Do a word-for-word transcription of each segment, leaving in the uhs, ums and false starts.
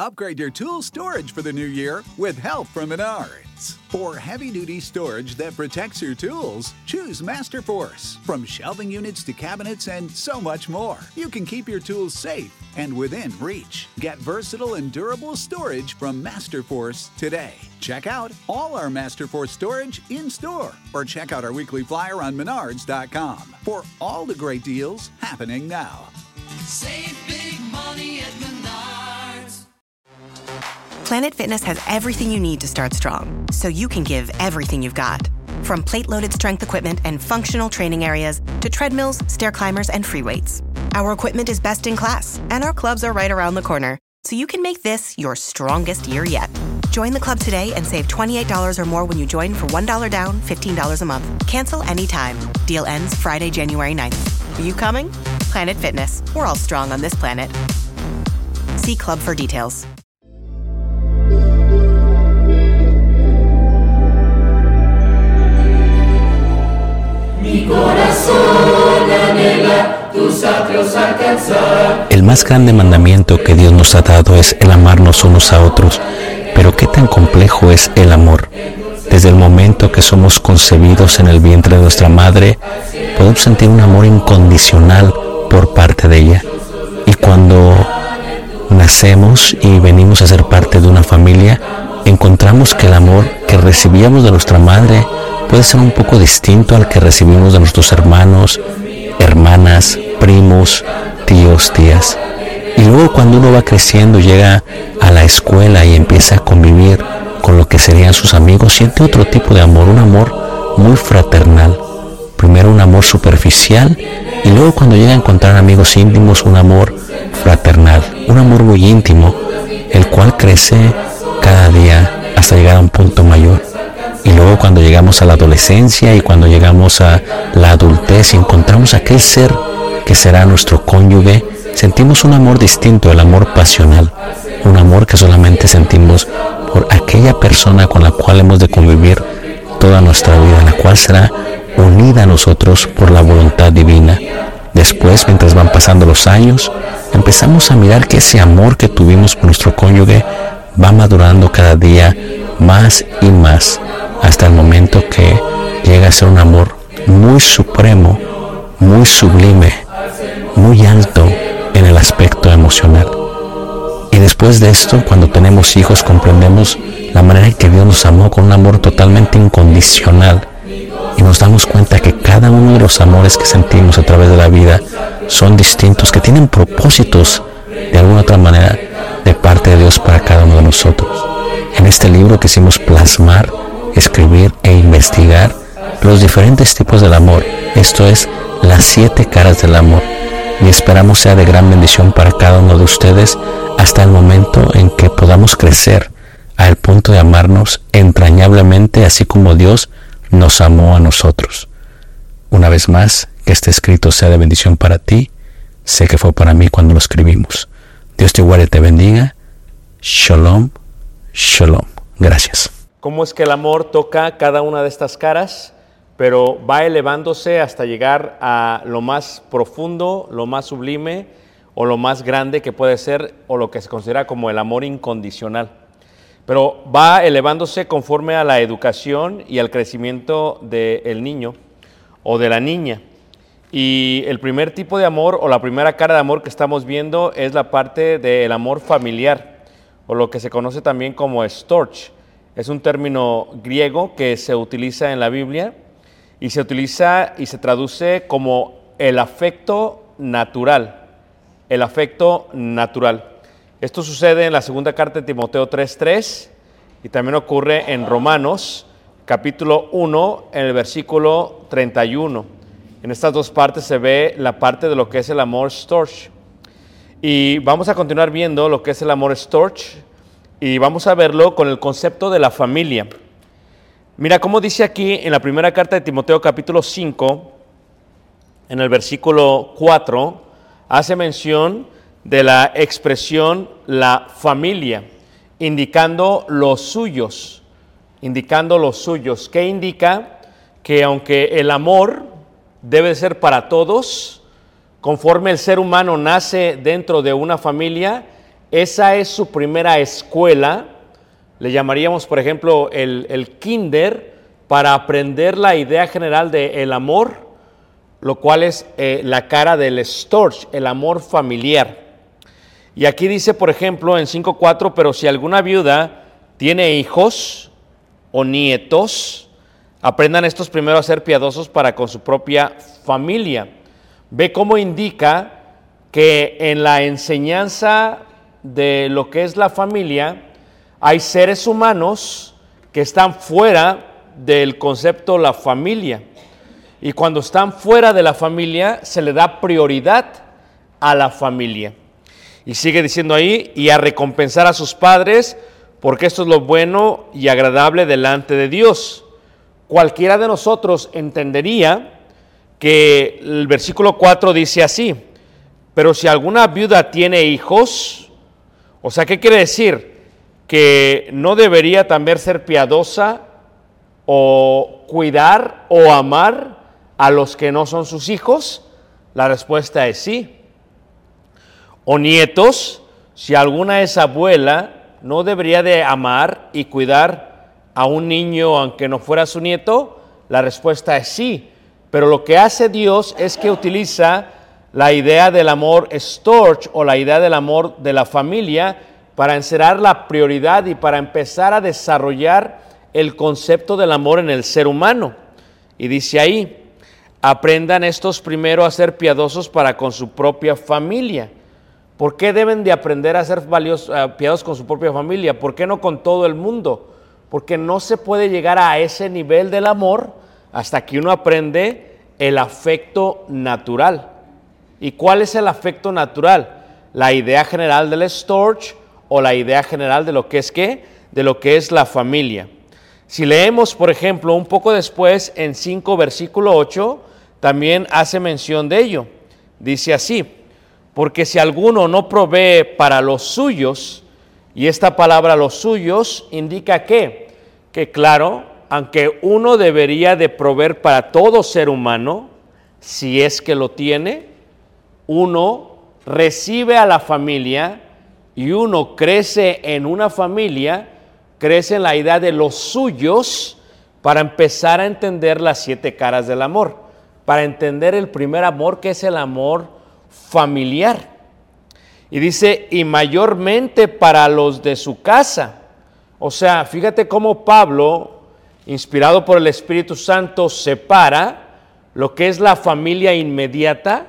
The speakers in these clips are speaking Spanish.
Upgrade your tool storage for the new year with help from Menards. For heavy-duty storage that protects your tools, choose Masterforce. From shelving units to cabinets and so much more, you can keep your tools safe and within reach. Get versatile and durable storage from Masterforce today. Check out all our Masterforce storage in-store or check out our weekly flyer on menards dot com for all the great deals happening now. Save big money at Menards. Planet Fitness has everything you need to start strong, so you can give everything you've got. From plate-loaded strength equipment and functional training areas to treadmills, stair climbers, and free weights. Our equipment is best in class, and our clubs are right around the corner, so you can make this your strongest year yet. Join the club today and save twenty-eight dollars or more when you join for one dollar down, fifteen dollars a month. Cancel anytime. Deal ends Friday, January ninth. Are you coming? Planet Fitness. We're all strong on this planet. See club for details. Mi corazón anhela tus atrios alcanzar. El más grande mandamiento que Dios nos ha dado es el amarnos unos a otros. Pero ¿qué tan complejo es el amor? Desde el momento que somos concebidos en el vientre de nuestra madre, podemos sentir un amor incondicional por parte de ella. Y cuando nacemos y venimos a ser parte de una familia, encontramos que el amor que recibíamos de nuestra madre puede ser un poco distinto al que recibimos de nuestros hermanos, hermanas, primos, tíos, tías. Y luego cuando uno va creciendo, llega a la escuela y empieza a convivir con lo que serían sus amigos, siente otro tipo de amor, un amor muy fraternal. Primero un amor superficial y luego cuando llega a encontrar amigos íntimos, un amor fraternal, un amor muy íntimo, el cual crece cada día hasta llegar a un punto mayor. Y luego cuando llegamos a la adolescencia y cuando llegamos a la adultez y encontramos aquel ser que será nuestro cónyuge, sentimos un amor distinto, el amor pasional, un amor que solamente sentimos por aquella persona con la cual hemos de convivir toda nuestra vida, la cual será unida a nosotros por la voluntad divina. Después, mientras van pasando los años, empezamos a mirar que ese amor que tuvimos por nuestro cónyuge va madurando cada día más y más, hasta el momento que llega a ser un amor muy supremo, muy sublime, muy alto en el aspecto emocional. Y después de esto, cuando tenemos hijos, comprendemos la manera en que Dios nos amó con un amor totalmente incondicional y nos damos cuenta que cada uno de los amores que sentimos a través de la vida son distintos, que tienen propósitos de alguna otra manera de parte de Dios para cada uno de nosotros. En este libro quisimos plasmar, escribir e investigar los diferentes tipos del amor, esto es, las siete caras del amor, y esperamos sea de gran bendición para cada uno de ustedes hasta el momento en que podamos crecer al punto de amarnos entrañablemente, así como Dios nos amó a nosotros. Una vez más, que este escrito sea de bendición para ti. Sé que fue para mí cuando lo escribimos. Dios te guarde y te bendiga. Shalom, shalom. Gracias. ¿Cómo es que el amor toca cada una de estas caras, pero va elevándose hasta llegar a lo más profundo, lo más sublime o lo más grande que puede ser, o lo que se considera como el amor incondicional? Pero va elevándose conforme a la educación y al crecimiento del niño o de la niña. Y el primer tipo de amor o la primera cara de amor que estamos viendo es la parte del amor familiar, o lo que se conoce también como storge. Es un término griego que se utiliza en la Biblia y se utiliza y se traduce como el afecto natural. El afecto natural. Esto sucede en la segunda carta de Timoteo tres tres y también ocurre en Romanos capítulo uno en el versículo treinta y uno. En estas dos partes se ve la parte de lo que es el amor storge. Y vamos a continuar viendo lo que es el amor storge y vamos a verlo con el concepto de la familia. Mira cómo dice aquí en la primera carta de Timoteo capítulo cinco, en el versículo cuatro, hace mención de la expresión la familia, indicando los suyos, indicando los suyos. ¿Qué indica? Que aunque el amor debe ser para todos, conforme el ser humano nace dentro de una familia, esa es su primera escuela. Le llamaríamos, por ejemplo, el, el kinder, para aprender la idea general del amor, lo cual es eh, la cara del storge, el amor familiar. Y aquí dice, por ejemplo, en cinco cuatro, pero si alguna viuda tiene hijos o nietos, aprendan estos primero a ser piadosos para con su propia familia. Ve cómo indica que en la enseñanza de lo que es la familia hay seres humanos que están fuera del concepto la familia, y cuando están fuera de la familia se le da prioridad a la familia. Y sigue diciendo ahí, y a recompensar a sus padres, porque esto es lo bueno y agradable delante de Dios. Cualquiera de nosotros entendería que el versículo cuatro dice así: pero si alguna viuda tiene hijos, o sea, ¿qué quiere decir? Que no debería también ser piadosa o cuidar o amar a los que no son sus hijos. La respuesta es sí. O nietos, si alguna es abuela, no debería de amar y cuidar a un niño aunque no fuera su nieto. La respuesta es sí. Pero lo que hace Dios es que utiliza la idea del amor storge o la idea del amor de la familia para encerrar la prioridad y para empezar a desarrollar el concepto del amor en el ser humano. Y dice ahí, aprendan estos primero a ser piadosos para con su propia familia. ¿Por qué deben de aprender a ser valiosos, uh, piadosos con su propia familia? ¿Por qué no con todo el mundo? Porque no se puede llegar a ese nivel del amor hasta que uno aprende el afecto natural. ¿Y cuál es el afecto natural? La idea general del storge o la idea general de lo que es qué, de lo que es la familia. Si leemos, por ejemplo, un poco después en cinco versículo ocho, también hace mención de ello. Dice así: porque si alguno no provee para los suyos, y esta palabra los suyos indica que, que claro, aunque uno debería de proveer para todo ser humano, si es que lo tiene, uno recibe a la familia y uno crece en una familia, crece en la idea de los suyos para empezar a entender las siete caras del amor, para entender el primer amor, que es el amor familiar. Y dice, y mayormente para los de su casa. O sea, fíjate cómo Pablo, inspirado por el Espíritu Santo, separa lo que es la familia inmediata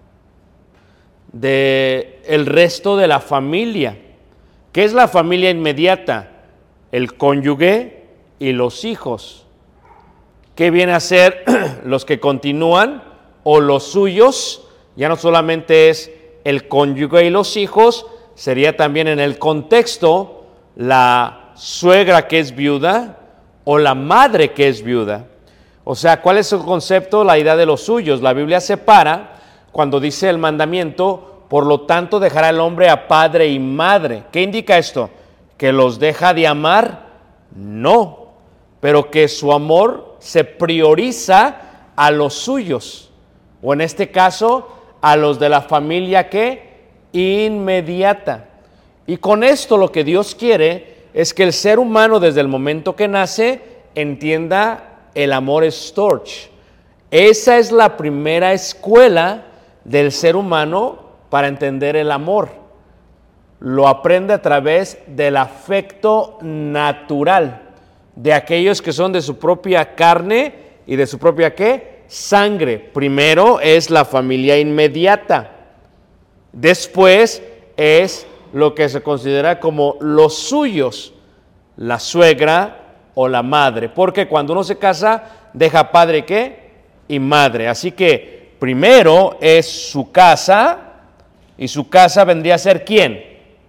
de el resto de la familia. ¿Qué es la familia inmediata? El cónyuge y los hijos. ¿Qué viene a ser los que continúan o los suyos? Ya no solamente es el cónyuge y los hijos, sería también en el contexto la suegra que es viuda o la madre que es viuda. O sea, ¿cuál es el concepto? La idea de los suyos. La Biblia separa cuando dice el mandamiento, por lo tanto dejará el hombre a padre y madre. ¿Qué indica esto? ¿Que los deja de amar? No, pero que su amor se prioriza a los suyos, o en este caso, a los de la familia que inmediata. Y con esto lo que Dios quiere es que el ser humano desde el momento que nace entienda el amor storge. Esa es la primera escuela del ser humano para entender el amor. Lo aprende a través del afecto natural de aquellos que son de su propia carne y de su propia ¿qué? Sangre. Primero es la familia inmediata. Después es lo que se considera como los suyos, la suegra o la madre. Porque cuando uno se casa, deja padre ¿qué? Y madre. Así que primero es su casa, y su casa vendría a ser ¿quién?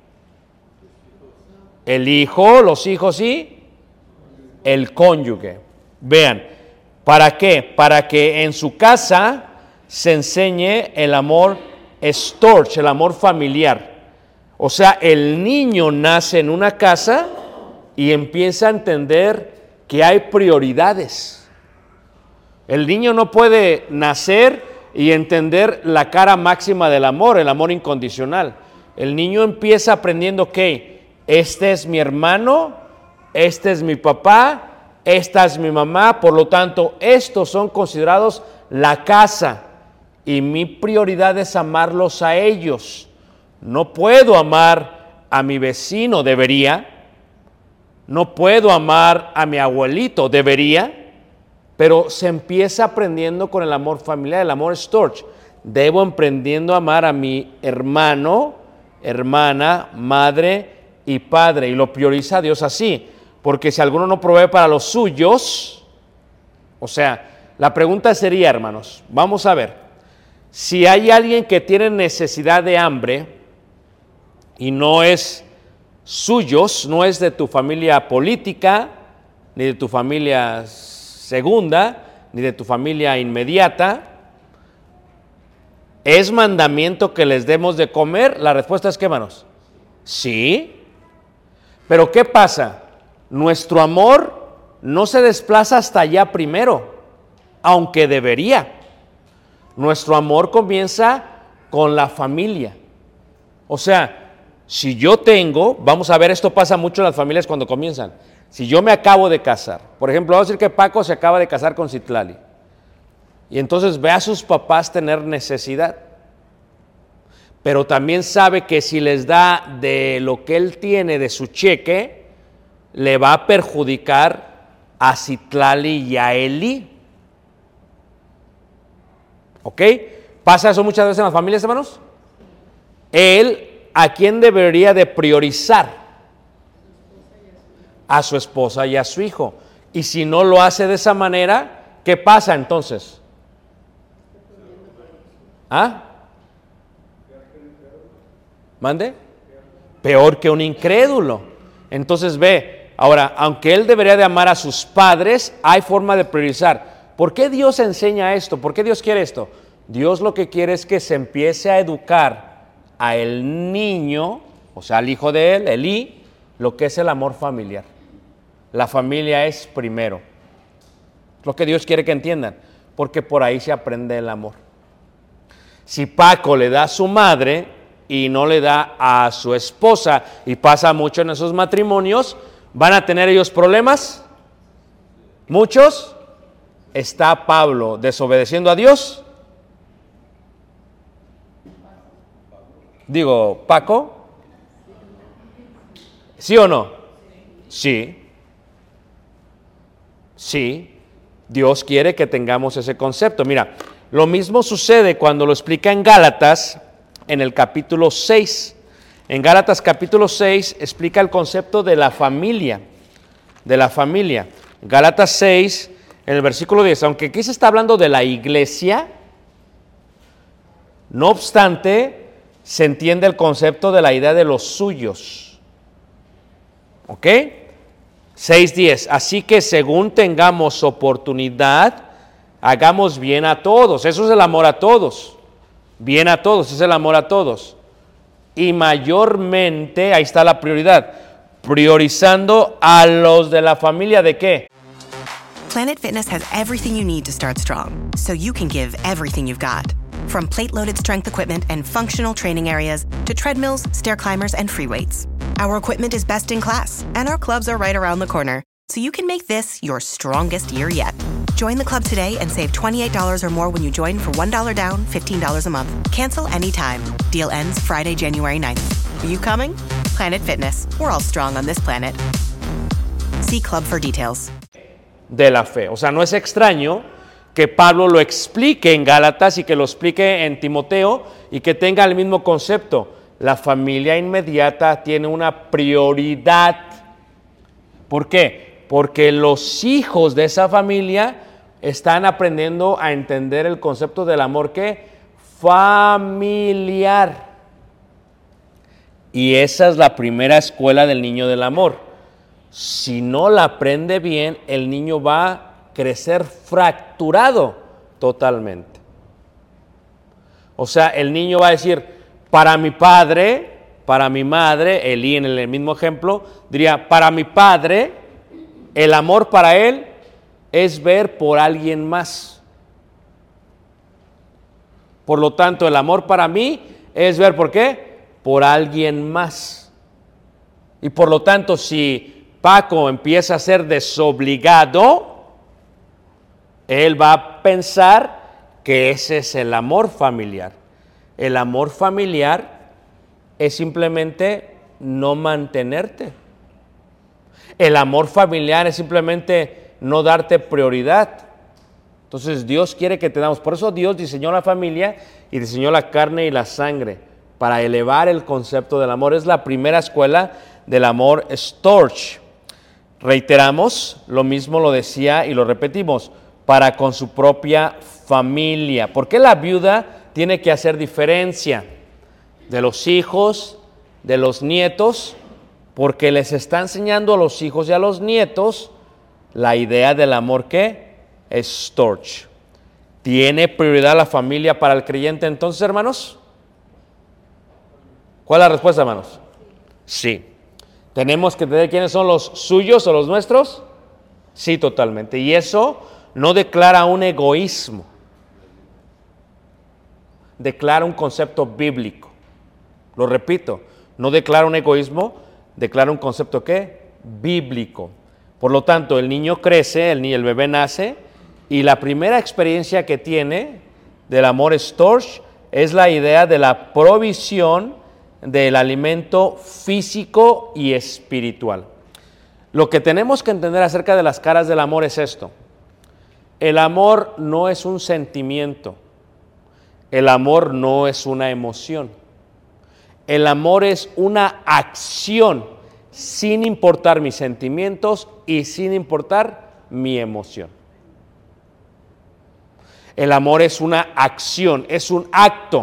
El hijo, los hijos y el cónyuge. Vean, ¿para qué? Para que en su casa se enseñe el amor storge, el amor familiar. O sea, el niño nace en una casa y empieza a entender que hay prioridades. El niño no puede nacer y entender la cara máxima del amor, el amor incondicional. El niño empieza aprendiendo que este es mi hermano, este es mi papá, esta es mi mamá, por lo tanto, estos son considerados la casa y mi prioridad es amarlos a ellos. No puedo amar a mi vecino, debería. No puedo amar a mi abuelito, debería. Pero se empieza aprendiendo con el amor familiar, el amor storge. Debo aprendiendo a amar a mi hermano, hermana, madre y padre. Y lo prioriza Dios así. Porque si alguno no provee para los suyos, o sea, la pregunta sería, hermanos, vamos a ver, si hay alguien que tiene necesidad de hambre y no es suyos, no es de tu familia política, ni de tu familia segunda, ni de tu familia inmediata, ¿es mandamiento que les demos de comer? La respuesta es, ¿qué, hermanos? Sí. Pero ¿qué pasa? Nuestro amor no se desplaza hasta allá primero, aunque debería. Nuestro amor comienza con la familia. O sea, si yo tengo, vamos a ver, esto pasa mucho en las familias cuando comienzan. Si yo me acabo de casar, por ejemplo, vamos a decir que Paco se acaba de casar con Citlali, y entonces ve a sus papás tener necesidad, pero también sabe que si les da de lo que él tiene, de su cheque, le va a perjudicar a Citlali y a Eli. ¿Ok? ¿Pasa eso muchas veces en las familias, hermanos? Él, ¿a quién debería de priorizar? A su esposa y a su hijo. Y si no lo hace de esa manera, ¿qué pasa entonces? ¿Ah? ¿Mande? Peor que un incrédulo. Entonces ve, ahora, aunque él debería de amar a sus padres, hay forma de priorizar. ¿Por qué Dios enseña esto? ¿Por qué Dios quiere esto? Dios lo que quiere es que se empiece a educar a el niño, o sea, al hijo de él, Elí, lo que es el amor familiar. La familia es primero. Es lo que Dios quiere que entiendan, porque por ahí se aprende el amor. Si Paco le da a su madre y no le da a su esposa, y pasa mucho en esos matrimonios, ¿van a tener ellos problemas? ¿Muchos? ¿Está Pablo desobedeciendo a Dios? Digo, Paco, ¿sí o no? Sí. Sí. Dios quiere que tengamos ese concepto. Mira, lo mismo sucede cuando lo explica en Gálatas, en el capítulo seis. En Gálatas capítulo seis explica el concepto de la familia, de la familia. Gálatas seis, en el versículo diez, aunque aquí se está hablando de la iglesia, no obstante, se entiende el concepto de la idea de los suyos. ¿Ok? seis diez, así que según tengamos oportunidad, hagamos bien a todos. Eso es el amor a todos. Bien a todos, es el amor a todos. Y mayormente, ahí está la prioridad, priorizando a los de la familia, ¿de qué? Planet Fitness has everything you need to start strong, so you can give everything you've got. From plate-loaded strength equipment and functional training areas to treadmills, stair climbers, and free weights. Our equipment is best in class, and our clubs are right around the corner, so you can make this your strongest year yet. Join the club today and save twenty-eight dollars or more when you join for one dollar down, fifteen dollars a month. Cancel anytime. Deal ends Friday, January ninth. Are you coming? Planet Fitness. We're all strong on this planet. See club for details. De la fe. O sea, no es extraño que Pablo lo explique en Gálatas y que lo explique en Timoteo y que tenga el mismo concepto. La familia inmediata tiene una prioridad. ¿Por qué? Porque los hijos de esa familia están aprendiendo a entender el concepto del amor ¿qué? Familiar. Y esa es la primera escuela del niño del amor. Si no la aprende bien, el niño va a crecer fracturado totalmente. O sea, el niño va a decir, para mi padre, para mi madre, Elí en el mismo ejemplo, diría, para mi padre, el amor para él es ver por alguien más. Por lo tanto, el amor para mí es ver por qué, por alguien más. Y por lo tanto, si Paco empieza a ser desobligado, él va a pensar que ese es el amor familiar. El amor familiar es simplemente no mantenerte. El amor familiar es simplemente no darte prioridad. Entonces Dios quiere que te damos. Por eso Dios diseñó la familia y diseñó la carne y la sangre para elevar el concepto del amor. Es la primera escuela del amor Storch. Reiteramos, lo mismo lo decía y lo repetimos, para con su propia familia. ¿Por qué la viuda tiene que hacer diferencia de los hijos, de los nietos? Porque les está enseñando a los hijos y a los nietos la idea del amor que es Storch. ¿Tiene prioridad la familia para el creyente entonces, hermanos? ¿Cuál es la respuesta, hermanos? Sí. ¿Tenemos que tener quiénes son los suyos o los nuestros? Sí, totalmente. Y eso no declara un egoísmo. Declara un concepto bíblico. Lo repito, no declara un egoísmo, declara un concepto ¿qué? Bíblico. Por lo tanto, el niño crece, el, el bebé nace, y la primera experiencia que tiene del amor Storch es la idea de la provisión del alimento físico y espiritual. Lo que tenemos que entender acerca de las caras del amor es esto. El amor no es un sentimiento. El amor no es una emoción. El amor es una acción sin importar mis sentimientos y sin importar mi emoción. El amor es una acción, es un acto.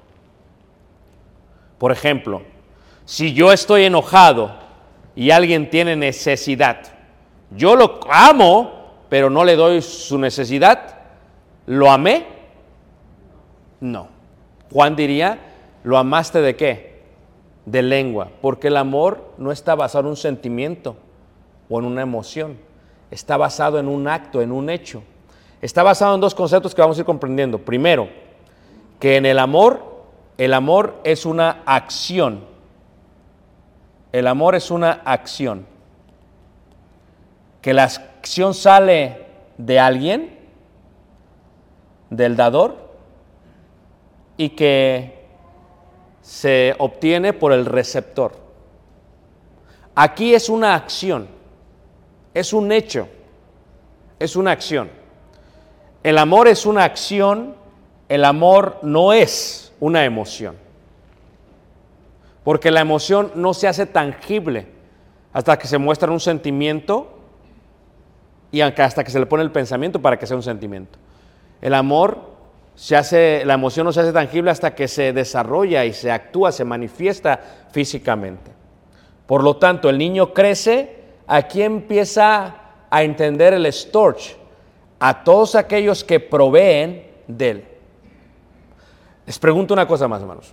Por ejemplo, si yo estoy enojado y alguien tiene necesidad, yo lo amo, pero no le doy su necesidad, ¿lo amé? No. Juan diría, ¿lo amaste de qué? De lengua, porque el amor no está basado en un sentimiento o en una emoción, está basado en un acto, en un hecho. Está basado en dos conceptos que vamos a ir comprendiendo. Primero, que en el amor, el amor es una acción. El amor es una acción. Que la acción sale de alguien, del dador, y que se obtiene por el receptor. Aquí es una acción, es un hecho, es una acción. El amor es una acción, el amor no es una emoción. Porque la emoción no se hace tangible hasta que se muestra un sentimiento y hasta que se le pone el pensamiento para que sea un sentimiento. El amor se hace, la emoción no se hace tangible hasta que se desarrolla y se actúa, se manifiesta físicamente. Por lo tanto, el niño crece, aquí empieza a entender el Storch, a todos aquellos que proveen de él. Les pregunto una cosa más, hermanos.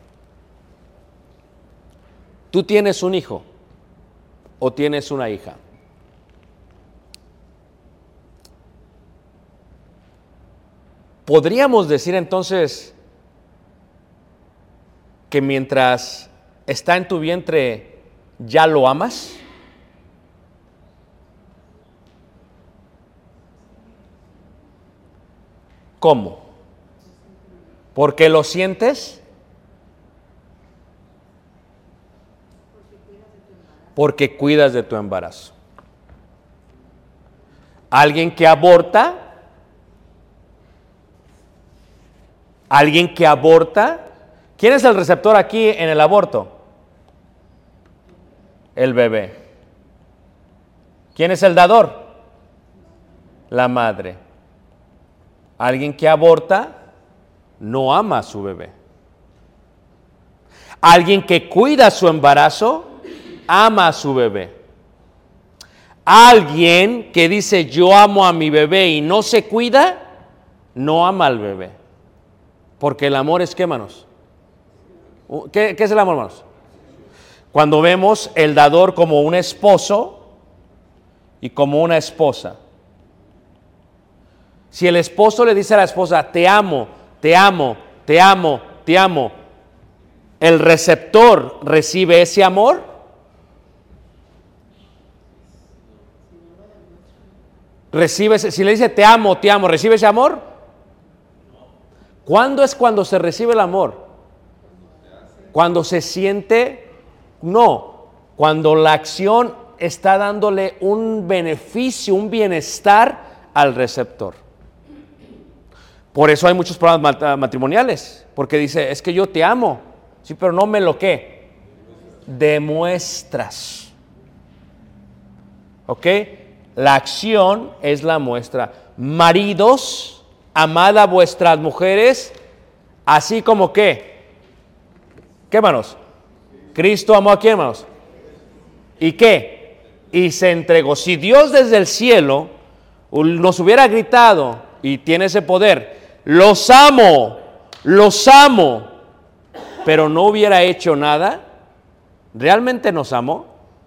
¿Tú tienes un hijo o tienes una hija? ¿Podríamos decir entonces que mientras está en tu vientre ya lo amas? ¿Cómo? ¿Porque lo sientes? Porque cuidas de tu embarazo. Alguien que aborta, alguien que aborta, ¿quién es el receptor aquí en el aborto? El bebé. ¿Quién es el dador? La madre. Alguien que aborta no ama a su bebé. Alguien que cuida su embarazo ama a su bebé. Alguien que dice yo amo a mi bebé y no se cuida, no ama al bebé. Porque el amor es ¿qué, hermanos? ¿Qué, qué es el amor, hermanos? Cuando vemos el dador como un esposo y como una esposa. Si el esposo le dice a la esposa, te amo, te amo, te amo, te amo, el receptor recibe ese amor? Recibe ese, si le dice te amo, te amo, ¿recibe ese amor? ¿Cuándo es cuando se recibe el amor? Cuando se siente, no, cuando la acción está dándole un beneficio, un bienestar al receptor. Por eso hay muchos problemas matrimoniales, porque dice, es que yo te amo, sí, pero no me lo ¿qué? Demuestras. ¿Ok? La acción es la muestra. Maridos, amad a vuestras mujeres, así como ¿qué? ¿Qué, hermanos? Cristo amó a quién, hermanos. ¿Y qué? Y se entregó. Si Dios desde el cielo nos hubiera gritado, y tiene ese poder, los amo, los amo, pero no hubiera hecho nada, ¿realmente nos amó?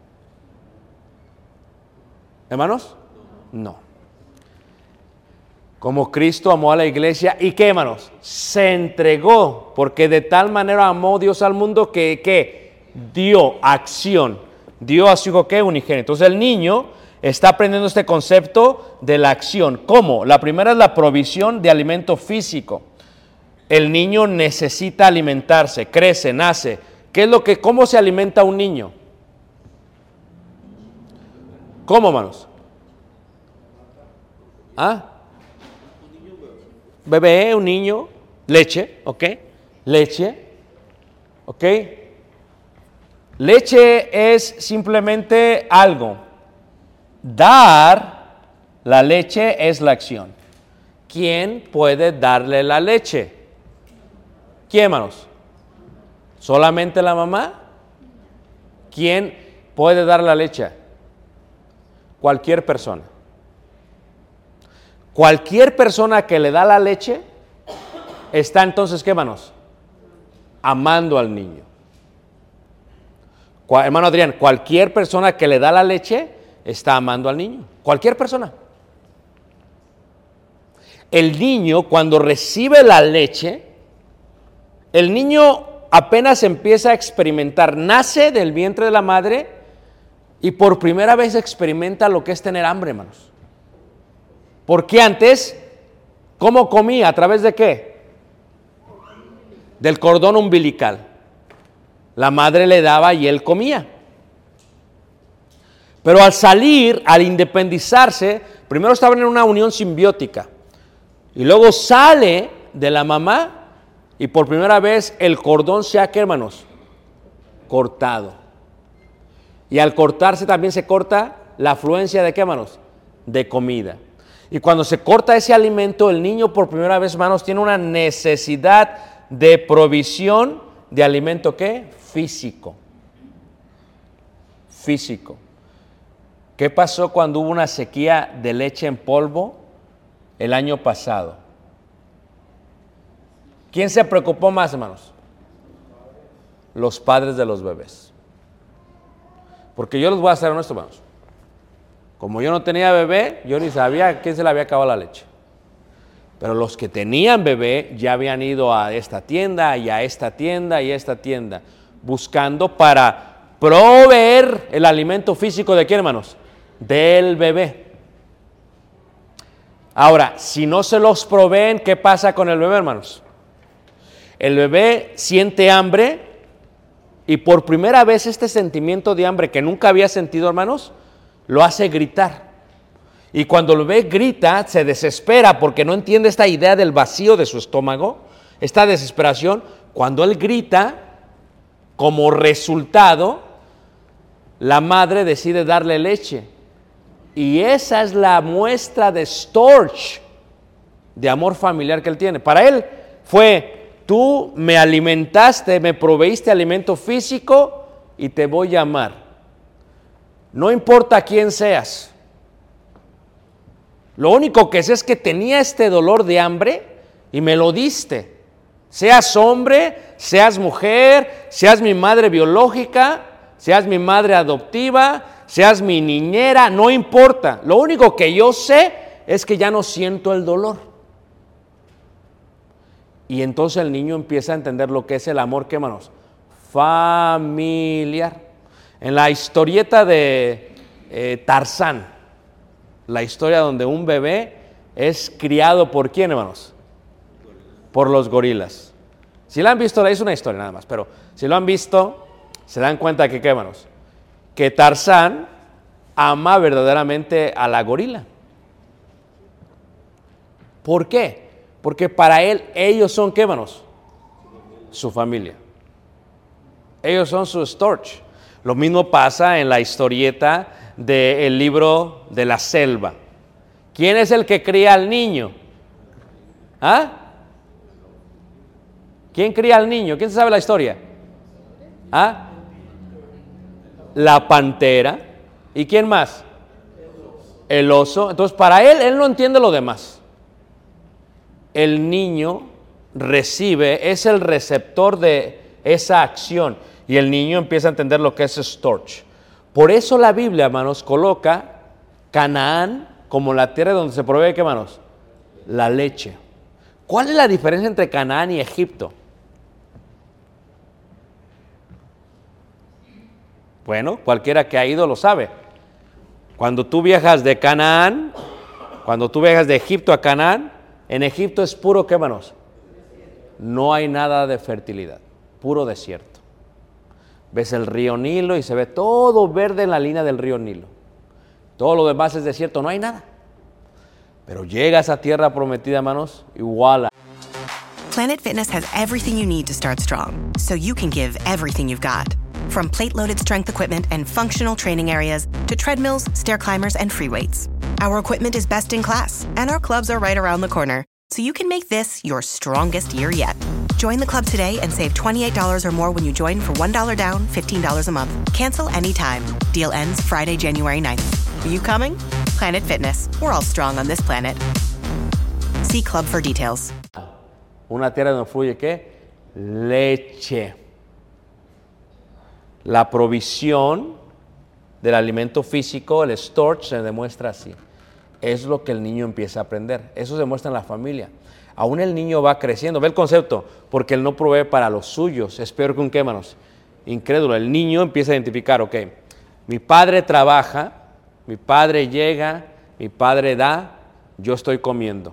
¿Hermanos? No. Como Cristo amó a la iglesia, ¿y qué, hermanos? Se entregó, porque de tal manera amó Dios al mundo que, que dio acción, dio a su hijo, ¿qué? Unigénito. Entonces el niño está aprendiendo este concepto de la acción. ¿Cómo? La primera es la provisión de alimento físico. El niño necesita alimentarse, crece, nace. ¿Qué es lo que, cómo se alimenta un niño? ¿Cómo, hermanos? ¿Ah? Bebé, un niño, leche, ¿ok? Leche, ¿ok? Leche es simplemente algo. Dar la leche es la acción. ¿Quién puede darle la leche? ¿Quién, hermanos? ¿Solamente la mamá? ¿Quién puede dar la leche? Cualquier persona. Cualquier persona que le da la leche está entonces, ¿qué, hermanos? Amando al niño. Hermano Adrián, cualquier persona que le da la leche está amando al niño. Cualquier persona. El niño, cuando recibe la leche, el niño apenas empieza a experimentar, nace del vientre de la madre y por primera vez experimenta lo que es tener hambre, hermanos. Porque antes, ¿cómo comía? ¿A través de qué? Del cordón umbilical. La madre le daba y él comía. Pero al salir, al independizarse, primero estaban en una unión simbiótica. Y luego sale de la mamá y por primera vez el cordón se ha, ¿qué, hermanos? Cortado. Y al cortarse también se corta la afluencia de, ¿qué, hermanos? De comida. Y cuando se corta ese alimento, el niño por primera vez, hermanos, tiene una necesidad de provisión de alimento, ¿qué? Físico. Físico. ¿Qué pasó cuando hubo una sequía de leche en polvo el año pasado? ¿Quién se preocupó más, hermanos? Los padres de los bebés. Porque yo les voy a hacer honesto, hermanos. Como yo no tenía bebé, yo ni sabía a quién se le había acabado la leche. Pero los que tenían bebé ya habían ido a esta tienda y a esta tienda y a esta tienda, buscando para proveer el alimento físico de quién, hermanos? Del bebé. Ahora, si no se los proveen, ¿qué pasa con el bebé, hermanos? El bebé siente hambre y por primera vez este sentimiento de hambre que nunca había sentido, hermanos, lo hace gritar. Y cuando el bebé grita, se desespera porque no entiende esta idea del vacío de su estómago, esta desesperación. Cuando él grita, como resultado, la madre decide darle leche. Y esa es la muestra de storge, de amor familiar que él tiene. Para él fue, tú me alimentaste, me proveíste alimento físico y te voy a amar. No importa quién seas. Lo único que sé es que tenía este dolor de hambre y me lo diste. Seas hombre, seas mujer, seas mi madre biológica, seas mi madre adoptiva, seas mi niñera, no importa. Lo único que yo sé es que ya no siento el dolor. Y entonces el niño empieza a entender lo que es el amor, ¿qué, hermanos? familiar. En la historieta de eh, Tarzán, la historia donde un bebé es criado por ¿quién, hermanos? Por los gorilas. Si la han visto, es una historia nada más, pero si lo han visto, se dan cuenta que, ¿qué, hermanos? Que Tarzán ama verdaderamente a la gorila. ¿Por qué? Porque para él, ellos son, ¿qué, hermanos? Su familia. Ellos son su storch. Lo mismo pasa en la historieta del libro de la selva. ¿Quién es el que cría al niño? ¿Ah? ¿Quién cría al niño? ¿Quién sabe la historia? ¿Ah? La pantera. ¿Y quién más? El oso. Entonces, para él, él no entiende lo demás. El niño recibe, es el receptor de esa acción. Y el niño empieza a entender lo que es storch. Por eso la Biblia, hermanos, coloca Canaán como la tierra donde se provee, ¿qué, hermanos? La leche. ¿Cuál es la diferencia entre Canaán y Egipto? Bueno, cualquiera que ha ido lo sabe. Cuando tú viajas de Canaán, cuando tú viajas de Egipto a Canaán, en Egipto es puro, ¿qué, hermanos? No hay nada de fertilidad, puro desierto. Ves el río Nilo y se ve todo verde en la línea del río Nilo. Todo lo demás es desierto, no hay nada. Pero llegas a tierra prometida, hermanos, y voilà. Planet Fitness has everything you need to start strong, so you can give everything you've got. From plate-loaded strength equipment and functional training areas to treadmills, stair climbers, and free weights. Our equipment is best in class, and our clubs are right around the corner, so you can make this your strongest year yet. Join the club today and save twenty-eight dollars or more when you join for one dollar down, fifteen dollars a month. Cancel anytime. Deal ends Friday, January ninth. Are you coming? Planet Fitness. We're all strong on this planet. See club for details. Una tierra donde fluye, ¿qué? Leche. La provisión del alimento físico, el storage, se demuestra así. Es lo que el niño empieza a aprender. Eso se demuestra en la familia. Aún el niño va creciendo. Ve el concepto. Porque él no provee para los suyos. Es peor que un, ¿qué, hermanos? Incrédulo. El niño empieza a identificar, ok, mi padre trabaja, mi padre llega, mi padre da, yo estoy comiendo.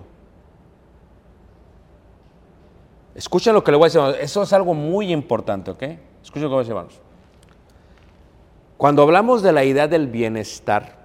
Escuchen lo que le voy a decir, hermanos. Eso es algo muy importante, ¿ok? Escuchen lo que voy a decir, hermanos. Cuando hablamos de la idea del bienestar,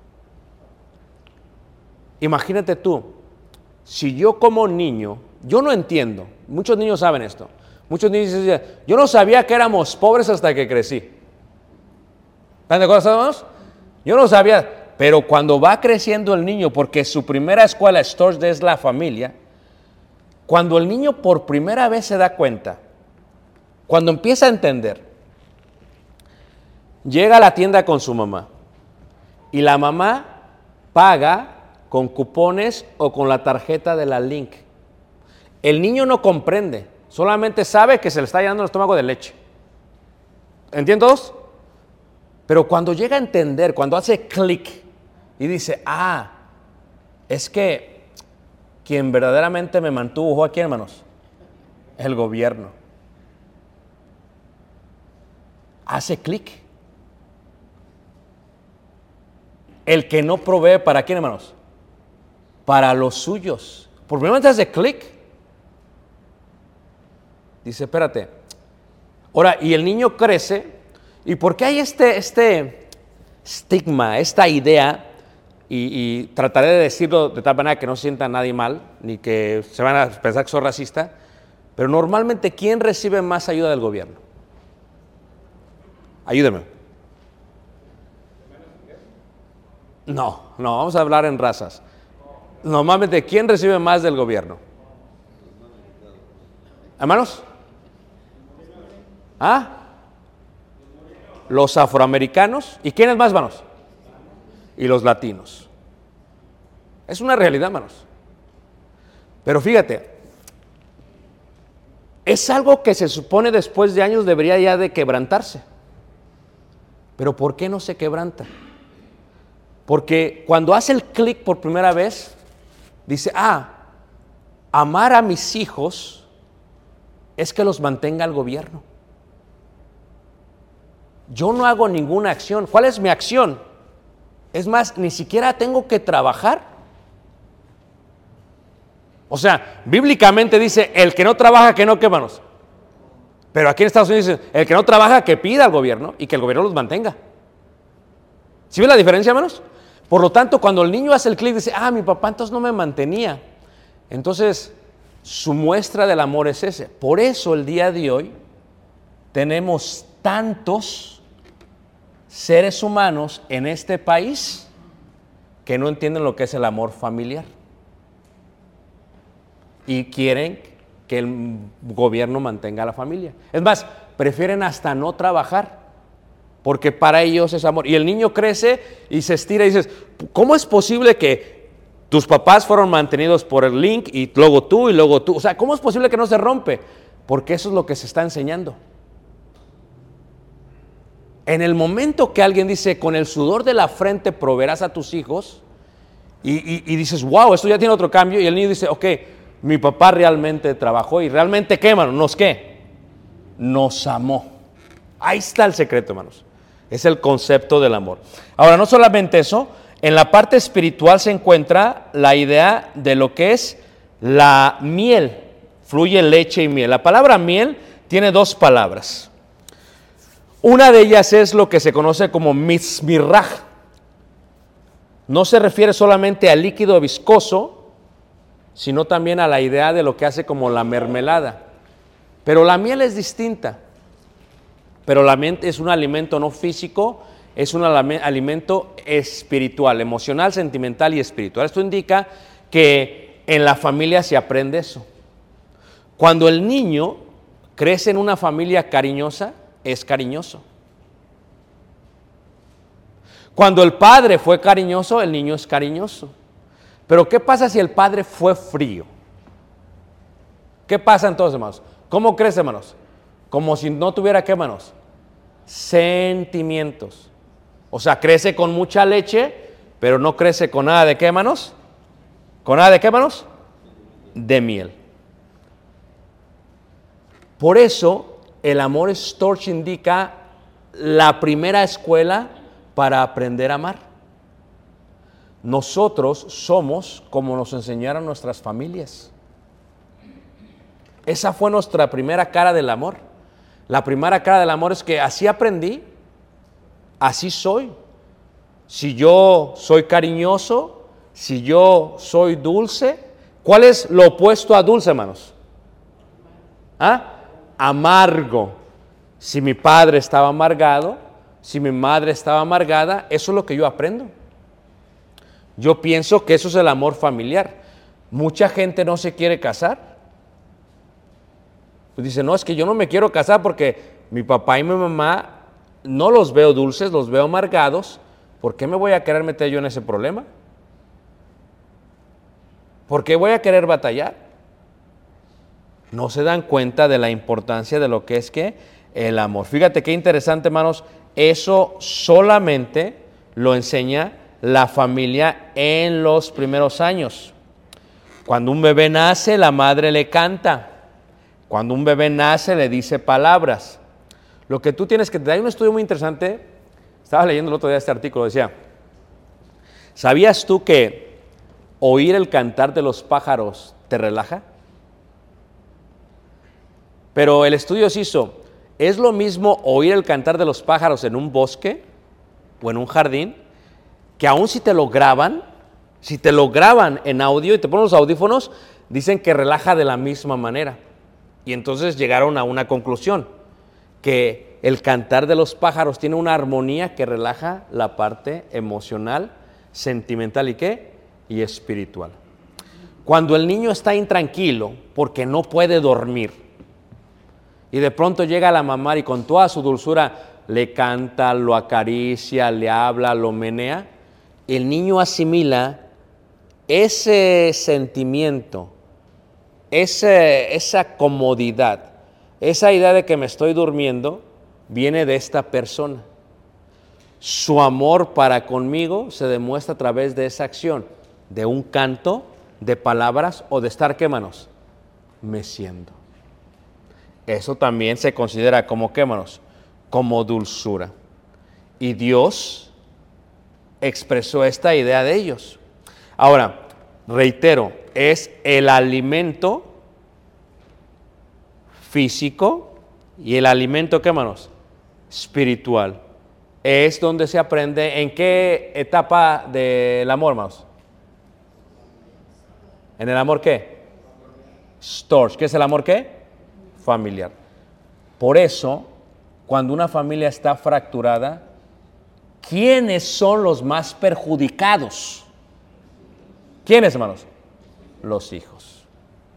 imagínate tú, si yo como niño, yo no entiendo, muchos niños saben esto, muchos niños dicen, yo no sabía que éramos pobres hasta que crecí. ¿Están de acuerdo, hermanos? Yo no sabía, pero cuando va creciendo el niño, porque su primera escuela storage es la familia, cuando el niño por primera vez se da cuenta, cuando empieza a entender, llega a la tienda con su mamá y la mamá paga con cupones o con la tarjeta de la Link. El niño no comprende, solamente sabe que se le está llenando el estómago de leche. ¿Entienden todos? Pero cuando llega a entender, cuando hace clic y dice, ah, es que quien verdaderamente me mantuvo aquí, hermanos, el gobierno. Hace clic. El que no provee, ¿para quién, hermanos? Para los suyos. Por primera vez hace clic. Dice, espérate. Ahora, y el niño crece. ¿Y por qué hay este, este estigma, esta idea? Y, y trataré de decirlo de tal manera que no se sienta nadie mal, ni que se van a pensar que soy racista. Pero normalmente, ¿quién recibe más ayuda del gobierno? Ayúdeme. No, no, vamos a hablar en razas. Normalmente, ¿quién recibe más del gobierno? ¿Hermanos? ¿Ah? Los afroamericanos. ¿Y quiénes más, hermanos? Y los latinos. Es una realidad, hermanos. Pero fíjate, es algo que se supone después de años debería ya de quebrantarse. Pero ¿por qué no se quebranta? Porque cuando hace el clic por primera vez, dice, ah, amar a mis hijos es que los mantenga el gobierno. yo no hago ninguna acción. ¿Cuál es mi acción? Es más, ni siquiera tengo que trabajar. O sea, bíblicamente dice, el que no trabaja, que no, ¿qué, hermanos? Pero aquí en Estados Unidos dice, el que no trabaja, que pida al gobierno y que el gobierno los mantenga. ¿Sí ven la diferencia, hermanos? Por lo tanto, cuando el niño hace el clic, dice, ah, mi papá entonces no me mantenía. Entonces, su muestra del amor es ese. Por eso el día de hoy tenemos tantos seres humanos en este país que no entienden lo que es el amor familiar y quieren que el gobierno mantenga a la familia. Es más, prefieren hasta no trabajar porque para ellos es amor. Y el niño crece y se estira y dices, ¿cómo es posible que tus papás fueron mantenidos por el link y luego tú y luego tú? O sea, ¿cómo es posible que no se rompe? Porque eso es lo que se está enseñando. En el momento que alguien dice, con el sudor de la frente proveerás a tus hijos, y, y, y dices, wow, esto ya tiene otro cambio, y el niño dice, ok, mi papá realmente trabajó, y realmente, ¿qué, hermano? ¿Nos qué? Nos amó. Ahí está el secreto, hermanos. Es el concepto del amor. Ahora, no solamente eso, en la parte espiritual se encuentra la idea de lo que es la miel. Fluye leche y miel. La palabra miel tiene dos palabras. Una de ellas es lo que se conoce como mizmiraj. No se refiere solamente al líquido viscoso, sino también a la idea de lo que hace como la mermelada. Pero la miel es distinta. Pero la miel es un alimento no físico, es un alimento espiritual, emocional, sentimental y espiritual. Esto indica que en la familia se aprende eso. Cuando el niño crece en una familia cariñosa, es cariñoso. Cuando el padre fue cariñoso, el niño es cariñoso. Pero ¿qué pasa si el padre fue frío? ¿Qué pasa entonces, hermanos? ¿Cómo crece, hermanos? Como si no tuviera, ¿qué, hermanos? Sentimientos. O sea, crece con mucha leche, pero no crece con nada de, ¿qué, hermanos? ¿Con nada de qué, hermanos? De miel. Por eso el amor Storch indica la primera escuela para aprender a amar. Nosotros somos como nos enseñaron nuestras familias. Esa fue nuestra primera cara del amor. La primera cara del amor es que así aprendí, así soy. Si yo soy cariñoso, si yo soy dulce, ¿cuál es lo opuesto a dulce, hermanos? ¿Ah? Amargo. Si mi padre estaba amargado, si mi madre estaba amargada, eso es lo que yo aprendo. Yo pienso que eso es el amor familiar. Mucha gente no se quiere casar. Pues dice, no, es que yo no me quiero casar porque mi papá y mi mamá no los veo dulces, los veo amargados. ¿Por qué me voy a querer meter yo en ese problema? ¿Por qué voy a querer batallar? No se dan cuenta de la importancia de lo que es que el amor. Fíjate qué interesante, hermanos, eso solamente lo enseña la familia en los primeros años. Cuando un bebé nace, la madre le canta. Cuando un bebé nace, le dice palabras. Lo que tú tienes que... Hay un estudio muy interesante, estaba leyendo el otro día este artículo, decía, ¿sabías tú que oír el cantar de los pájaros te relaja? Pero el estudio se hizo, ¿es lo mismo oír el cantar de los pájaros en un bosque o en un jardín, que aún si te lo graban, si te lo graban en audio y te ponen los audífonos, dicen que relaja de la misma manera? Y entonces llegaron a una conclusión, que el cantar de los pájaros tiene una armonía que relaja la parte emocional, sentimental y ¿qué? Y espiritual. Cuando el niño está intranquilo porque no puede dormir y de pronto llega la mamá y con toda su dulzura le canta, lo acaricia, le habla, lo menea, el niño asimila ese sentimiento, ese, esa comodidad, esa idea de que me estoy durmiendo, viene de esta persona. Su amor para conmigo se demuestra a través de esa acción, de un canto, de palabras o de estar, ¿qué, manos? Meciendo. Eso también se considera como, ¿qué, manos? como dulzura. Y Dios expresó esta idea de ellos. Ahora, reitero, es el alimento físico y el alimento, ¿qué, hermanos? Espiritual. Es donde se aprende. ¿En qué etapa del amor, hermanos? ¿En el amor qué? Storge. ¿Qué es el amor qué? Familiar. Por eso, cuando una familia está fracturada, ¿quiénes son los más perjudicados? ¿Quiénes, hermanos? Los hijos.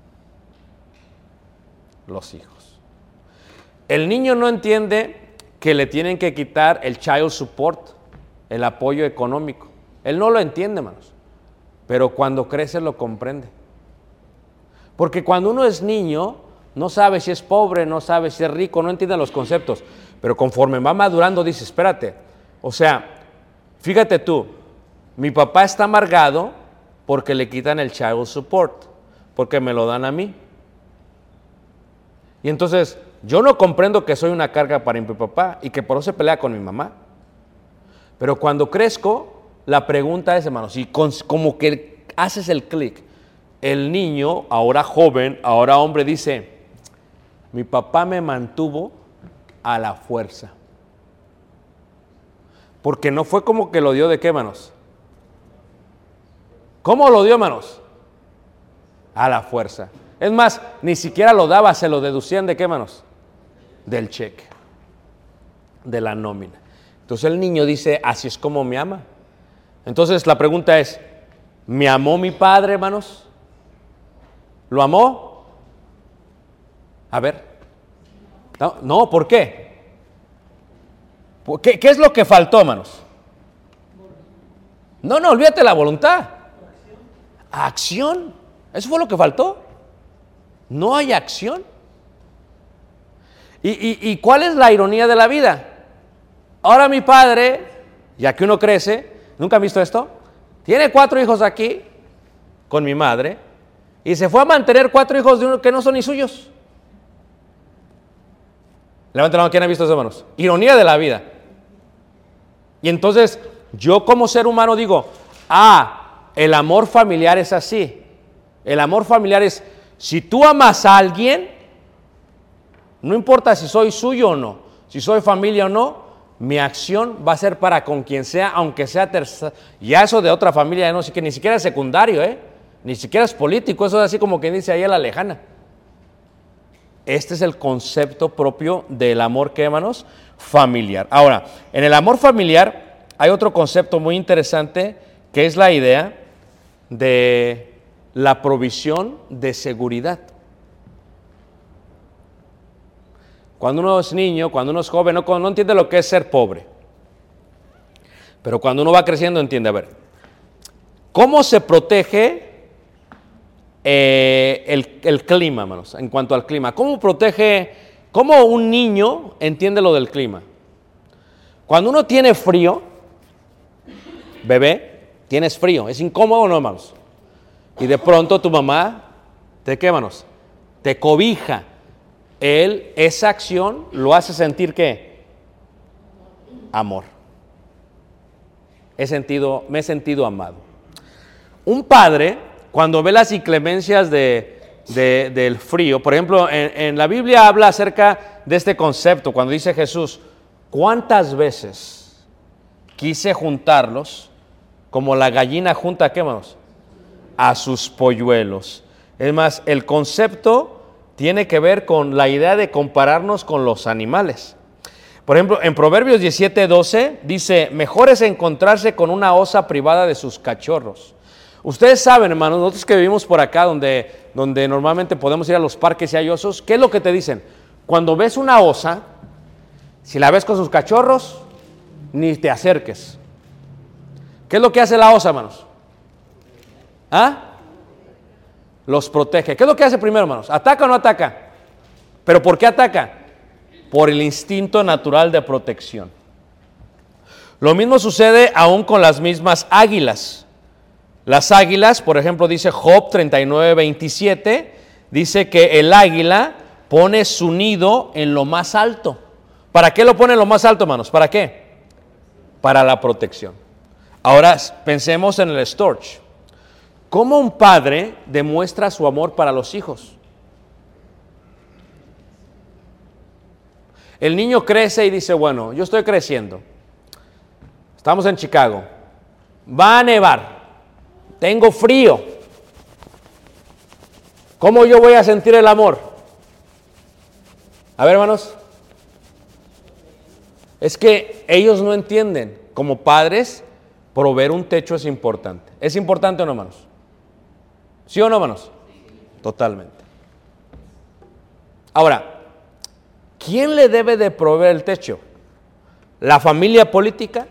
Los hijos. El niño no entiende que le tienen que quitar el child support, el apoyo económico. Él no lo entiende, hermanos. Pero cuando crece lo comprende. Porque cuando uno es niño, no sabe si es pobre, no sabe si es rico, no entiende los conceptos. Pero conforme va madurando, dice, espérate. O sea, fíjate tú, mi papá está amargado porque le quitan el child support, porque me lo dan a mí. Y entonces, yo no comprendo que soy una carga para mi papá y que por eso se pelea con mi mamá. Pero cuando crezco, la pregunta es, hermanos, y con, como que haces el clic, el niño, ahora joven, ahora hombre, dice, mi papá me mantuvo a la fuerza. Porque no fue como que lo dio de qué, hermanos. ¿Cómo lo dio, hermanos? A la fuerza. Es más, ni siquiera lo daba, se lo deducían de qué, hermanos. Del cheque, de la nómina. Entonces el niño dice, así es como me ama. Entonces la pregunta es, ¿me amó mi padre, hermanos? ¿Lo amó? A ver. No, no, ¿por qué? ¿Por qué? ¿Qué es lo que faltó, hermanos? No, no, olvídate la voluntad. Acción. Eso fue lo que faltó. No hay acción. ¿Y, y, y cuál es la ironía de la vida? Ahora mi padre, ya que uno crece, ¿nunca han visto esto? Tiene cuatro hijos aquí con mi madre y se fue a mantener cuatro hijos de uno que no son ni suyos. Levanten la mano, ¿quién ha visto eso, hermanos? Ironía de la vida. Y entonces yo como ser humano digo, ah, el amor familiar es así. El amor familiar es, si tú amas a alguien, no importa si soy suyo o no, si soy familia o no, mi acción va a ser para con quien sea, aunque sea tercera. Ya eso de otra familia, no sé, que ni siquiera es secundario, ¿eh? Ni siquiera es político, eso es así como quien dice ahí a la lejana. Este es el concepto propio del amor, ¿qué, hermanos? Familiar. Ahora, en el amor familiar hay otro concepto muy interesante que es la idea de la provisión de seguridad. Cuando uno es niño, cuando uno es joven, no, no entiende lo que es ser pobre. Pero cuando uno va creciendo entiende, a ver, ¿cómo se protege eh, el, el clima, hermanos? En cuanto al clima, ¿cómo protege, cómo un niño entiende lo del clima? Cuando uno tiene frío, bebé, tienes frío, ¿es incómodo o no, hermanos? Y de pronto tu mamá, ¿te qué, hermanos? Te cobija. Él, esa acción lo hace sentir ¿qué? Amor. He sentido, me he sentido amado. Un padre, cuando ve las inclemencias de, de, del frío, por ejemplo, en, en la Biblia habla acerca de este concepto, cuando dice Jesús, ¿cuántas veces quise juntarlos como la gallina junta, ¿qué, hermanos? A sus polluelos? Es más, el concepto tiene que ver con la idea de compararnos con los animales. Por ejemplo, en Proverbios diecisiete doce dice, mejor es encontrarse con una osa privada de sus cachorros. Ustedes saben, hermanos, nosotros que vivimos por acá, donde, donde normalmente podemos ir a los parques y hay osos, ¿qué es lo que te dicen? Cuando ves una osa, si la ves con sus cachorros, ni te acerques. ¿Qué es lo que hace la osa, hermanos? ¿Ah? Los protege. ¿Qué es lo que hace primero, hermanos? ¿Ataca o no ataca? ¿Pero por qué ataca? Por el instinto natural de protección. Lo mismo sucede aún con las mismas águilas. Las águilas, por ejemplo, dice Job treinta y nueve veintisiete, dice que el águila pone su nido en lo más alto. ¿Para qué lo pone lo más alto, hermanos? ¿Para qué? Para la protección. Ahora pensemos en el storage. ¿Cómo un padre demuestra su amor para los hijos? El niño crece y dice, bueno, yo estoy creciendo. Estamos en Chicago. Va a nevar. Tengo frío. ¿Cómo yo voy a sentir el amor? A ver, hermanos. Es que ellos no entienden. Como padres, proveer un techo es importante. ¿Es importante o no, hermanos? ¿Sí o no, hermanos? Totalmente. Ahora, ¿quién le debe de proveer el techo? ¿La familia política?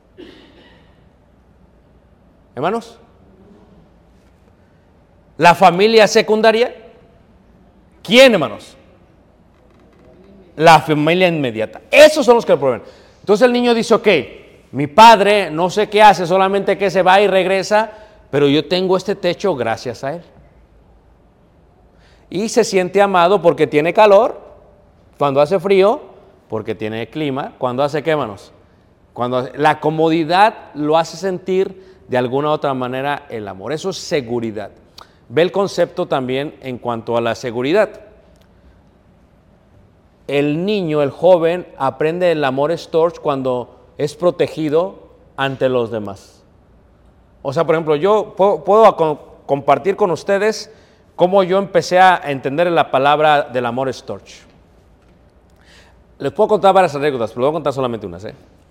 ¿Hermanos? ¿La familia secundaria? ¿Quién, hermanos? La familia inmediata. Esos son los que lo proveen. Entonces el niño dice, ok, mi padre no sé qué hace, solamente que se va y regresa, pero yo tengo este techo gracias a él. Y se siente amado porque tiene calor, cuando hace frío, porque tiene clima, cuando hace qué, hermanos. Cuando la comodidad lo hace sentir de alguna u otra manera el amor. Eso es seguridad. Ve el concepto también en cuanto a la seguridad. El niño, el joven, aprende el amor storage cuando es protegido ante los demás. O sea, por ejemplo, yo puedo, puedo co- compartir con ustedes cómo yo empecé a entender la palabra del amor storage. Les puedo contar varias anécdotas, pero les voy a contar solamente unas. ¿eh?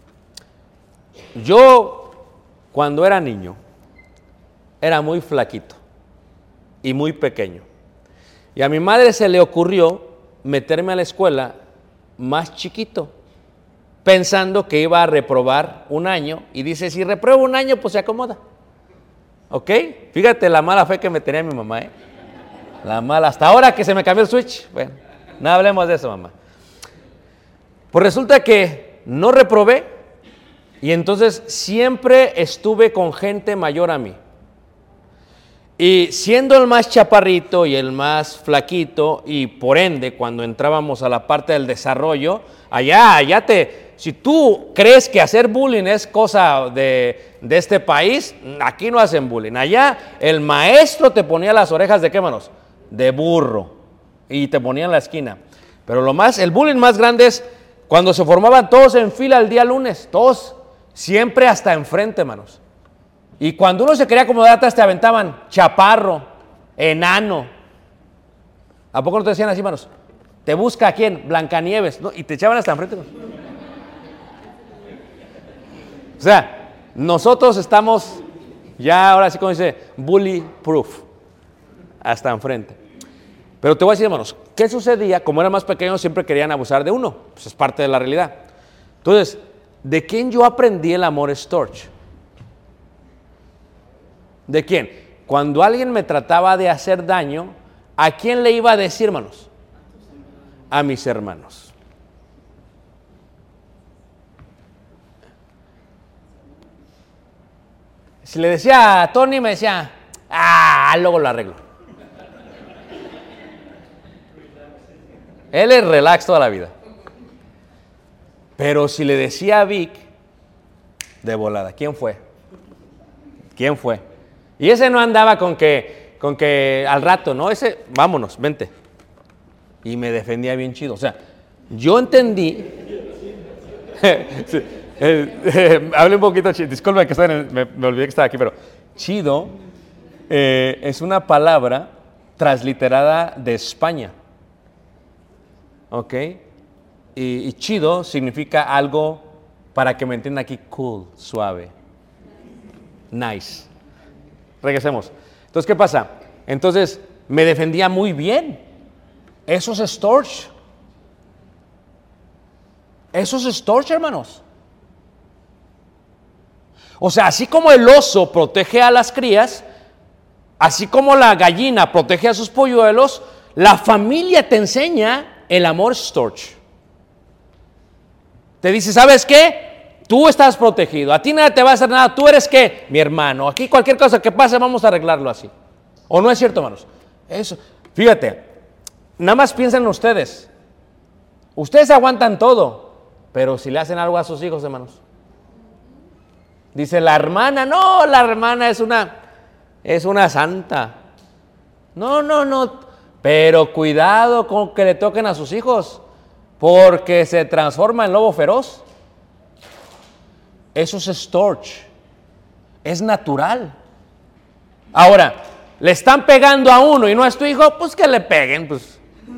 Yo, cuando era niño, era muy flaquito y muy pequeño. Y a mi madre se le ocurrió meterme a la escuela más chiquito, pensando que iba a reprobar un año. Y dice, si repruebo un año, pues se acomoda. ¿Ok? Fíjate la mala fe que me tenía mi mamá, ¿eh? La mala, hasta ahora que se me cambió el switch. Bueno, no hablemos de eso, mamá. Pues resulta que no reprobé y entonces siempre estuve con gente mayor a mí. Y siendo el más chaparrito y el más flaquito, y por ende, cuando entrábamos a la parte del desarrollo, allá, allá te, si tú crees que hacer bullying es cosa de, de este país, aquí no hacen bullying. Allá el maestro te ponía las orejas de qué, manos, de burro, y te ponía en la esquina. Pero lo más, el bullying más grande es cuando se formaban todos en fila el día lunes, todos, siempre hasta enfrente, manos. Y cuando uno se quería acomodar atrás te aventaban chaparro, enano. ¿A poco no te decían así, manos? ¿Te busca a quién? Blancanieves, ¿no? Y te echaban hasta enfrente, ¿no? O sea, nosotros estamos ya, ahora sí como dice, bully proof, hasta enfrente. Pero te voy a decir, hermanos, ¿qué sucedía? Como era más pequeño, siempre querían abusar de uno. Pues es parte de la realidad. Entonces, ¿de quién yo aprendí el amor storage? ¿De quién? Cuando alguien me trataba de hacer daño, ¿a quién le iba a decir, hermanos? A mis hermanos. Si le decía a Tony, me decía, ah, luego lo arreglo. Él es relax toda la vida. Pero si le decía a Vic, de volada, ¿quién fue? ¿Quién fue? Y ese no andaba con que, con que al rato, ¿no? Ese, vámonos, vente. Y me defendía bien chido. O sea, yo entendí. sí, eh, eh, hablé un poquito, disculpe que estoy en el, me, me olvidé que estaba aquí, pero chido eh, es una palabra transliterada de España. ¿Ok? Y, y chido significa algo, para que me entiendan aquí, cool, suave, nice. Regresemos. Entonces, ¿qué pasa? Entonces, me defendía muy bien. Eso es storage. Eso es storage, hermanos. O sea, así como el oso protege a las crías, así como la gallina protege a sus polluelos, la familia te enseña el amor storage. Te dice, ¿sabes qué? Tú estás protegido, a ti nada te va a hacer nada, tú eres ¿qué? Mi hermano, aquí cualquier cosa que pase vamos a arreglarlo así. ¿O no es cierto, hermanos? Eso, fíjate, nada más piensen ustedes, ustedes aguantan todo, Pero si le hacen algo a sus hijos, hermanos. Dice la hermana, no, la hermana es una, es una santa. No, no, no. Pero cuidado con que le toquen a sus hijos, porque se transforma en lobo feroz. Eso es storge. Es natural. Ahora, le están pegando a uno y no es tu hijo, pues que le peguen, pues.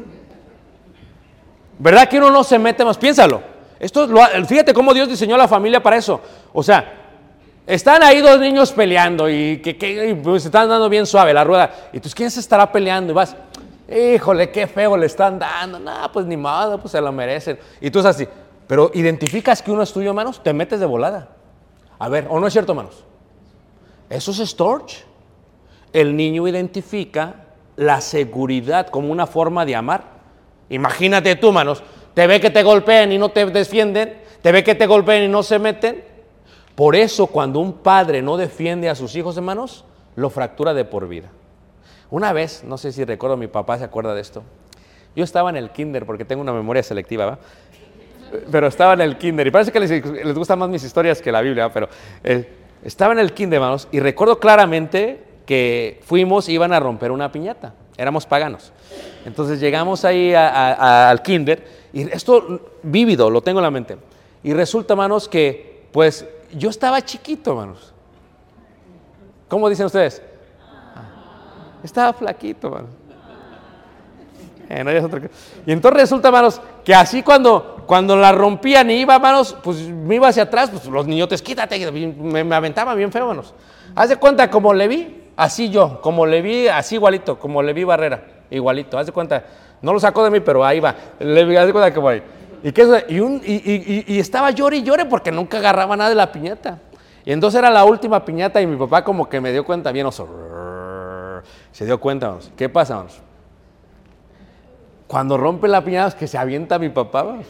¿Verdad que uno no se mete más? Piénsalo. Esto, lo, fíjate cómo Dios diseñó la familia para eso. O sea, están ahí dos niños peleando y que, que y pues se están dando bien suave la rueda. Y tú, ¿quién se estará peleando? Y vas, híjole, qué feo le están dando. No, pues ni modo, pues se lo merecen. Y tú estás así. Pero identificas que uno es tuyo, hermanos, te metes de volada. A ver, ¿o no es cierto, hermanos? Eso es storge. El niño identifica la seguridad como una forma de amar. Imagínate tú, hermanos, te ve que te golpean y no te defienden, te ve que te golpean y no se meten. Por eso, cuando un padre no defiende a sus hijos, hermanos, lo fractura de por vida. Una vez, no sé si recuerdo, mi papá se acuerda de esto. Yo estaba en el kinder, porque tengo una memoria selectiva, ¿va? Pero estaba en el kinder, y parece que les, les gustan más mis historias que la Biblia, ¿va? Pero eh, estaba en el kinder, hermanos, y recuerdo claramente que fuimos, iban a romper una piñata. Éramos paganos. Entonces llegamos ahí a, a, a, al kinder, y esto vívido, lo tengo en la mente. Y resulta, hermanos, que pues yo estaba chiquito, hermanos. ¿Cómo dicen ustedes? Estaba flaquito, hermanos. Eh, no, ya es otra cosa. Y entonces resulta, hermanos, que así cuando, cuando la rompían y iba, hermanos, pues me iba hacia atrás, pues los niñotes, quítate, me, me aventaban bien feo, hermanos. Haz de cuenta, como le vi, así yo, como le vi, así igualito, como le vi Barrera, igualito, haz de cuenta, no lo sacó de mí, pero ahí va, le vi, haz de cuenta que voy. ¿Y, qué, y, un, y, y, y estaba llore y llore porque nunca agarraba nada de la piñata. Y entonces era la última piñata y mi papá como que me dio cuenta, bien oso, se dio cuenta, vamos. ¿Qué pasa, vamos? Cuando rompe la piñata es que se avienta mi papá, vamos.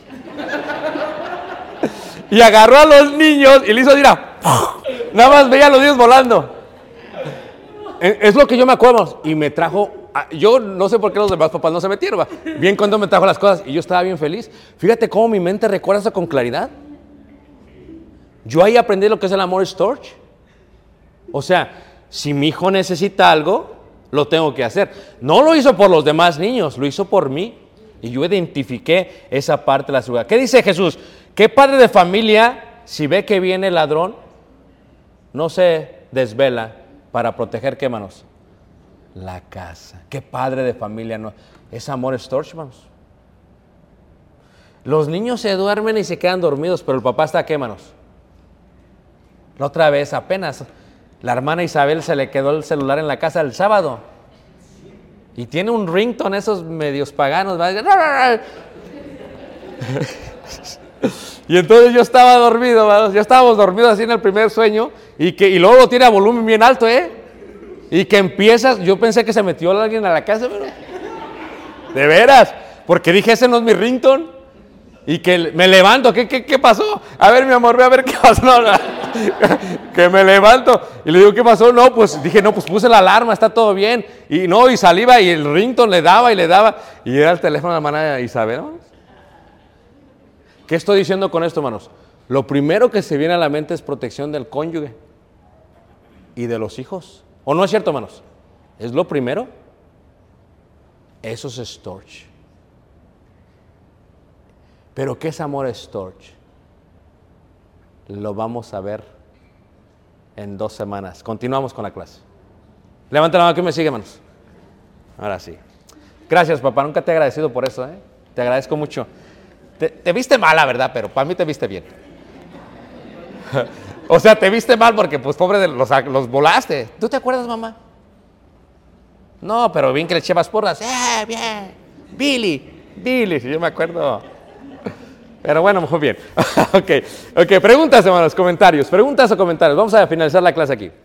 Y agarró a los niños y le hizo, mira, nada más veía a los niños volando. Es lo que yo me acuerdo, y me trajo, yo no sé por qué los demás papás no se metieron, ¿va? Bien cuando me trajo las cosas, y yo estaba bien feliz. Fíjate cómo mi mente recuerda eso con claridad. Yo ahí aprendí lo que es el amor storge. O sea, si mi hijo necesita algo, lo tengo que hacer. No lo hizo por los demás niños, lo hizo por mí. Y yo identifiqué esa parte de la seguridad. ¿Qué dice Jesús? ¿Qué padre de familia, si ve que viene el ladrón, no se desvela para proteger, ¿qué, hermanos? La casa. ¿Qué padre de familia no? Es amor storge, hermanos. Los niños se duermen y se quedan dormidos, pero el papá está, ¿qué, hermanos? La otra vez, apenas, la hermana Isabel se le quedó el celular en la casa el sábado. Y tiene un ringtone, esos medios paganos. Y entonces yo estaba dormido, hermanos. Ya estábamos dormidos así en el primer sueño. Y, que, y luego lo tiene a volumen bien alto, ¿eh? Y que empiezas, yo pensé que se metió alguien a la casa, pero de veras, porque dije, ese no es mi ringtone. Y que me levanto, ¿qué, qué, qué pasó? A ver, mi amor, ve a ver qué pasó. No, no. Que me levanto y le digo, ¿qué pasó? No, pues dije, no, pues puse la alarma, está todo bien. Y no, y saliva y el ringtone le daba y le daba. Y era el teléfono de la hermana Isabel, ¿no? ¿Qué estoy diciendo con esto, hermanos? Lo primero que se viene a la mente es protección del cónyuge y de los hijos. ¿O no es cierto, hermanos? ¿Es lo primero? Eso es storge. ¿Pero qué es amor storge? Lo vamos a ver en dos semanas. Continuamos con la clase. Levanta la mano que me sigue, hermanos. Ahora sí. Gracias, papá. Nunca te he agradecido por eso, ¿eh? Te agradezco mucho. Te, te viste mal, la verdad, pero para mí te viste bien. O sea, te viste mal porque, pues, pobre, de los, los volaste. ¿Tú te acuerdas, mamá? No, pero bien que le echabas porras. ¡Eh, bien! Billy, Billy, si yo me acuerdo. Pero bueno, muy bien. ok, ok. Preguntas, hermanos, comentarios. Preguntas o comentarios. Vamos a finalizar la clase aquí.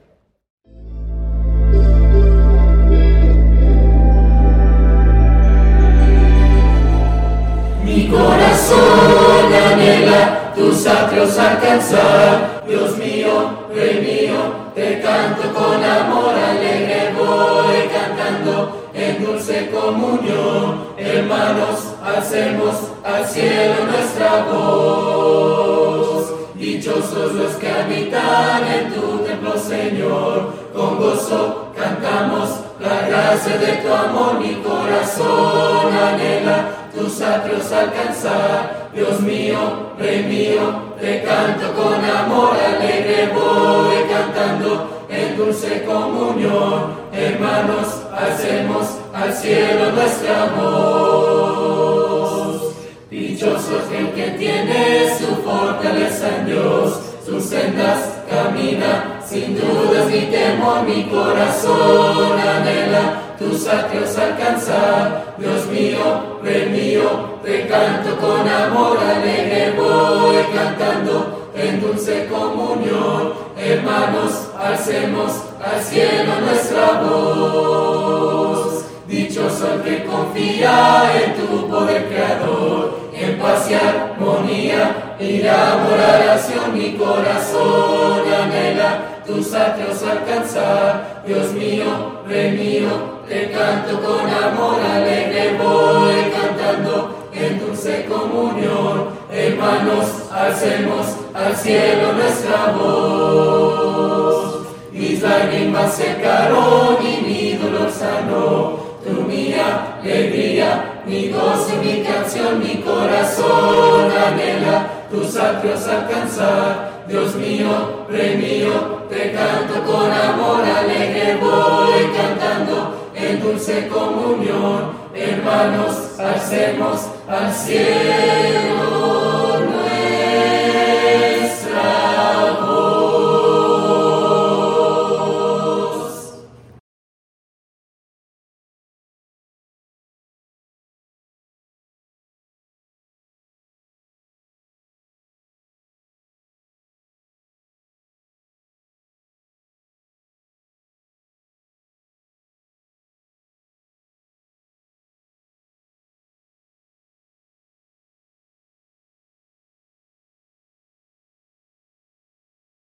Mi corazón anhela tus atrios alcanzar. Dios mío, Rey mío, te canto con amor alegre. Voy cantando en dulce comunión. Hermanos, hacemos al cielo nuestra voz. todos los que habitan en tu templo, Señor. Con gozo cantamos la gracia de tu amor, mi corazón anhela tus atrios alcanzar. Dios mío, Rey mío, te canto con amor alegre, voy cantando en dulce comunión. Hermanos, hacemos al cielo nuestra voz. Dichosos el que tiene su fortaleza en Dios, sus sendas camina sin dudas ni temor, mi corazón anhela tus atrios alcanzar. Dios mío, Rey mío, te canto con amor alegre, voy cantando en dulce comunión. Hermanos, alcemos al cielo nuestra voz. Dichoso el que confía en tu poder creador, en paz y armonía irá a morar a Sion, mi corazón anhela tus atrios alcanzar. Dios mío, Rey mío, te canto con amor alegre, voy cantando en dulce comunión. Hermanos, alcemos al cielo nuestra voz. Mis lágrimas secaron y mi dolor sanó, tú mi alegría, mi gozo y mi canción, mi corazón anhela tus atrios alcanzar. Dios mío, Rey mío, te canto con amor alegre, voy cantando en dulce comunión. Hermanos, alcemos al cielo